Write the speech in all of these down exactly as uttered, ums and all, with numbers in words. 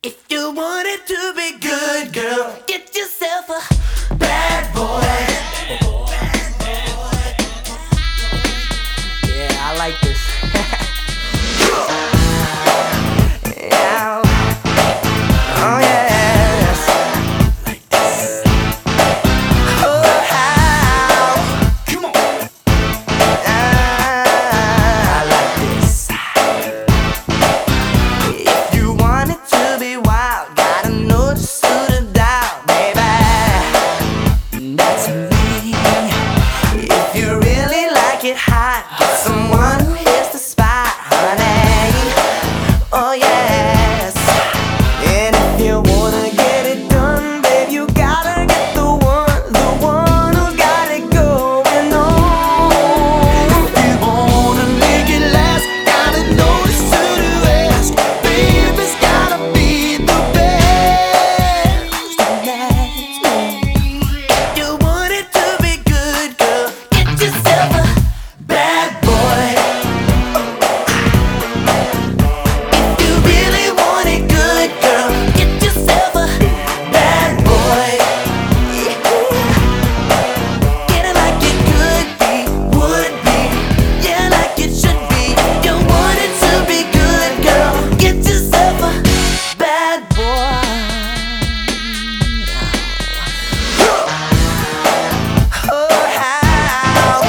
If you want it to be good, girl, get yourself a bad boy. Yeah, I like this. Yeah. Oh yes. Like this. Oh how. Come on. Ah, I like this. If you want it to be wild, gotta know the suit and dial, baby. That's me. If you really like it hot, get someone who hits the spot, honey. Oh yes. And if you wanna get it done, babe, you gotta get the one, the one who got it going on. If you wanna make it last, gotta know the suit to ask. Babe, it's gotta be the best. And that's me. If you want it to be good, girl, get yourself a bad boy. If you really want it good, girl, get yourself a bad boy. Yeah. Get it like it could be, would be, yeah, like it should be. You want it to be good, girl, get yourself a bad boy. Oh how.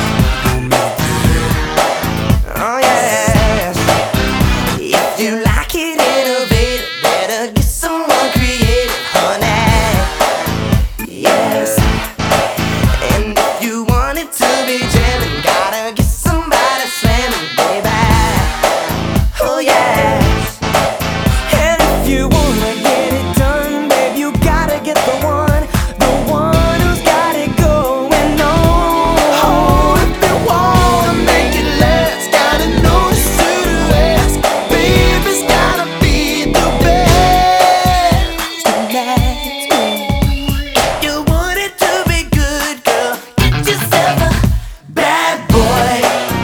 Oh yes. If you like it innovative, better get someone creative, honey. Yes. And if you want it to be jamming, gotta get somebody slamming, baby. Oh yes. And if you wanna get it done, babe, you gotta get the one, the one who's got it going on. Oh, if you wanna make it last, gotta know the suit to ask. Babe, it's gotta be the best. And that's me. If you want it to be good, girl, get yourself a bad boy.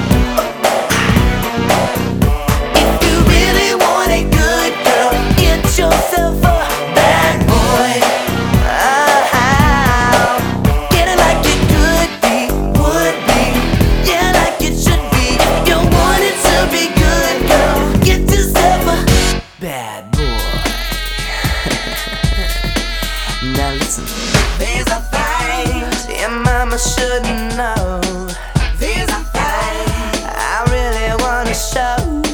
If you really want it good, girl, get yourself a bad boy. Ah, get it like it could be, would be, yeah, like it should be. You want it to be good, girl, get yourself a bad boy. Now listen. These are things your mama shouldn't know. These are things I really wanna show.